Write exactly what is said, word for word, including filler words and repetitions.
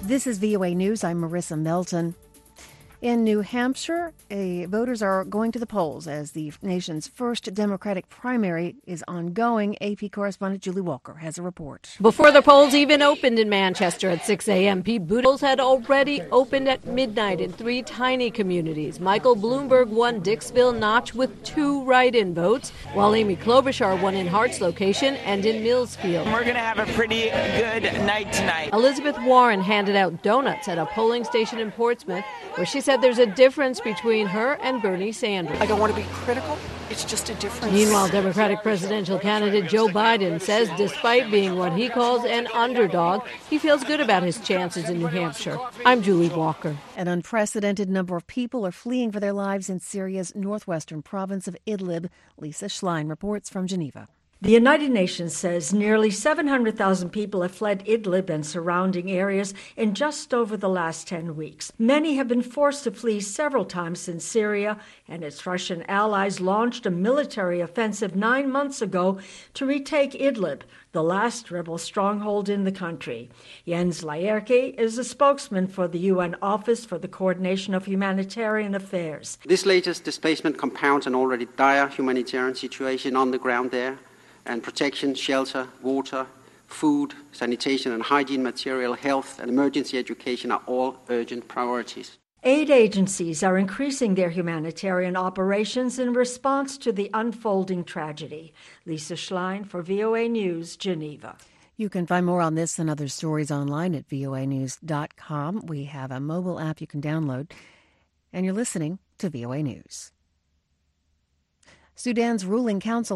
This is V O A News. I'm Marissa Melton. In New Hampshire, a, voters are going to the polls as the nation's first Democratic primary is ongoing. A P correspondent Julie Walker has a report. Before the polls even opened in Manchester at six a.m., Pete Buttigieg had already opened at midnight in three tiny communities. Michael Bloomberg won Dixville Notch with two write-in votes, while Amy Klobuchar won in Hart's location and in Millsfield. We're going to have a pretty good night tonight. Elizabeth Warren handed out donuts at a polling station in Portsmouth, where she said there's a difference between her and Bernie Sanders. I don't want to be critical. It's just a difference. Meanwhile, Democratic presidential candidate Joe Biden says despite being what he calls an underdog, he feels good about his chances in New Hampshire. I'm Julie Walker. An unprecedented number of people are fleeing for their lives in Syria's northwestern province of Idlib. Lisa Schlein reports from Geneva. The United Nations says nearly seven hundred thousand people have fled Idlib and surrounding areas in just over the last ten weeks. Many have been forced to flee several times since Syria and its Russian allies launched a military offensive nine months ago to retake Idlib, the last rebel stronghold in the country. Jens Laerke is a spokesman for the U N Office for the Coordination of Humanitarian Affairs. This latest displacement compounds an already dire humanitarian situation on the ground there. And protection, shelter, water, food, sanitation and hygiene material, health and emergency education are all urgent priorities. Aid agencies are increasing their humanitarian operations in response to the unfolding tragedy. Lisa Schlein for V O A News, Geneva. You can find more on this and other stories online at V O A news dot com. We have a mobile app you can download. And you're listening to V O A News. Sudan's ruling council